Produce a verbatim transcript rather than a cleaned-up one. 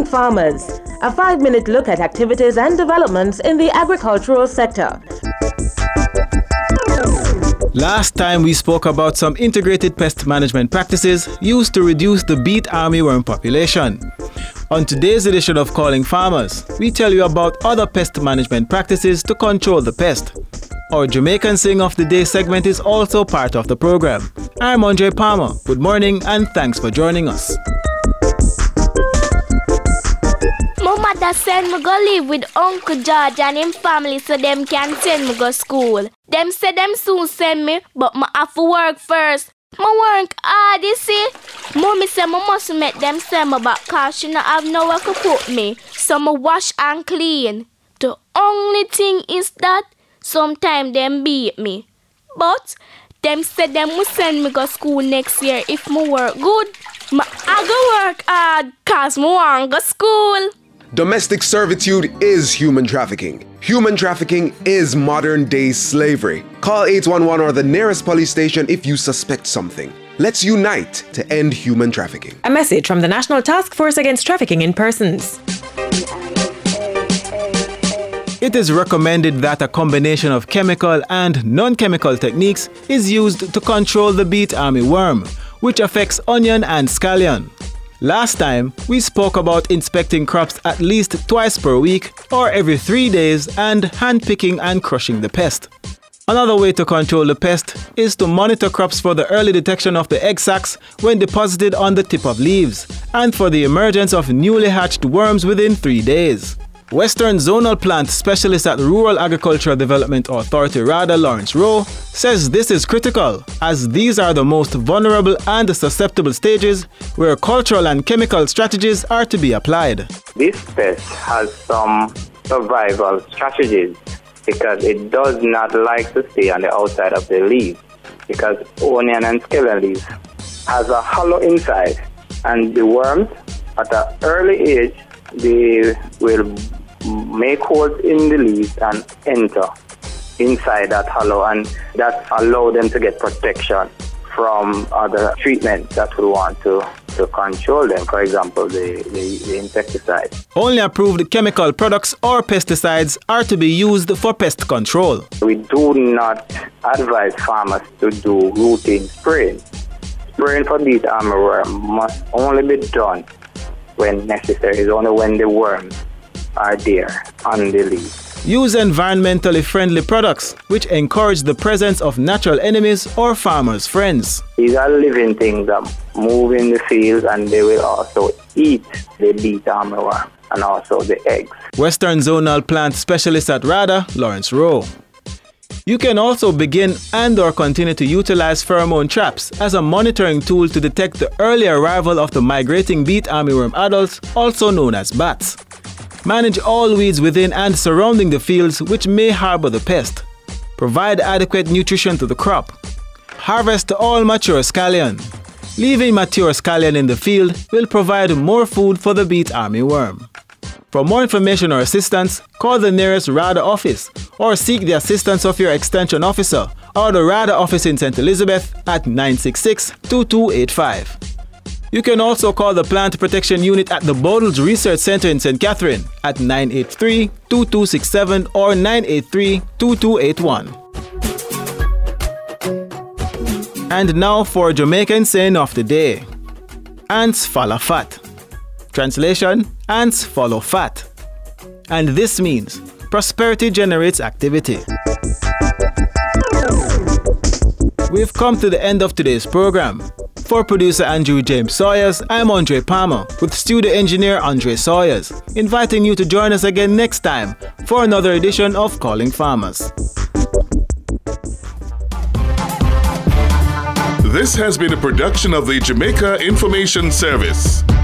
Farmers, a five-minute look at activities and developments in the agricultural sector. Last time we spoke about some integrated pest management practices used to reduce the beet armyworm population. On today's edition of Calling Farmers, we tell you about other pest management practices to control the pest. Our Jamaican Saying of the Day segment is also part of the program. I'm Andre Palmer. Good morning and thanks for joining us. My mother send me go live with Uncle George and him family so them can send me go school. Them say them soon send me, but I have to work first. My work hard, you see. Mommy say I must make them send me back cause she not have nowhere to put me. So I wash and clean. The only thing is that sometimes them beat me. But them said them will send me go school next year if my work good. Ma I go work hard cause I want go school. Domestic servitude is human trafficking. Human trafficking is modern-day slavery. Call eight one one or the nearest police station if you suspect something. Let's unite to end human trafficking. A message from the National Task Force Against Trafficking in Persons. It is recommended that a combination of chemical and non-chemical techniques is used to control the beet armyworm, which affects onion and scallion. Last time, we spoke about inspecting crops at least twice per week or every three days and handpicking and crushing the pest. Another way to control the pest is to monitor crops for the early detection of the egg sacs when deposited on the tip of leaves and for the emergence of newly hatched worms within three days. Western Zonal Plant Specialist at Rural Agricultural Development Authority, RADA, Lawrence Rowe, says this is critical as these are the most vulnerable and susceptible stages where cultural and chemical strategies are to be applied. This pest has some survival strategies because it does not like to stay on the outside of the leaves because onion and scallion leaves has a hollow inside and the worms at an early age they will make holes in the leaves and enter inside that hollow, and that allows them to get protection from other treatments that we want to, to control them, for example, the, the, the insecticide. Only approved chemical products or pesticides are to be used for pest control. We do not advise farmers to do routine spraying. Spraying for beet armyworm must only be done when necessary. It's only when the worms are there on the leaf. Use environmentally friendly products which encourage the presence of natural enemies or farmers' friends. These are living things that move in the field and they will also eat the beet armyworm and also the eggs. Western Zonal Plant Specialist at RADA, Lawrence Rowe. You can also begin and or continue to utilize pheromone traps as a monitoring tool to detect the early arrival of the migrating beet armyworm adults, also known as bats. Manage all weeds within and surrounding the fields which may harbor the pest. Provide adequate nutrition to the crop. Harvest all mature scallion. Leaving mature scallion in the field will provide more food for the beet armyworm. For more information or assistance, call the nearest RADA office or seek the assistance of your extension officer or the RADA office in Saint Elizabeth at nine six six, two two eight five. You can also call the Plant Protection Unit at the Bodles Research Center in Saint Catherine at nine eight three, two two six seven or nine eight three, two two eight one. And now for Jamaican Saying of the Day. Ants follow fat. Translation, ants follow fat. And this means prosperity generates activity. We've come to the end of today's program. For producer Andrew James Sawyers, I'm Andre Palmer with studio engineer Andre Sawyers, inviting you to join us again next time for another edition of Calling Farmers. This has been a production of the Jamaica Information Service.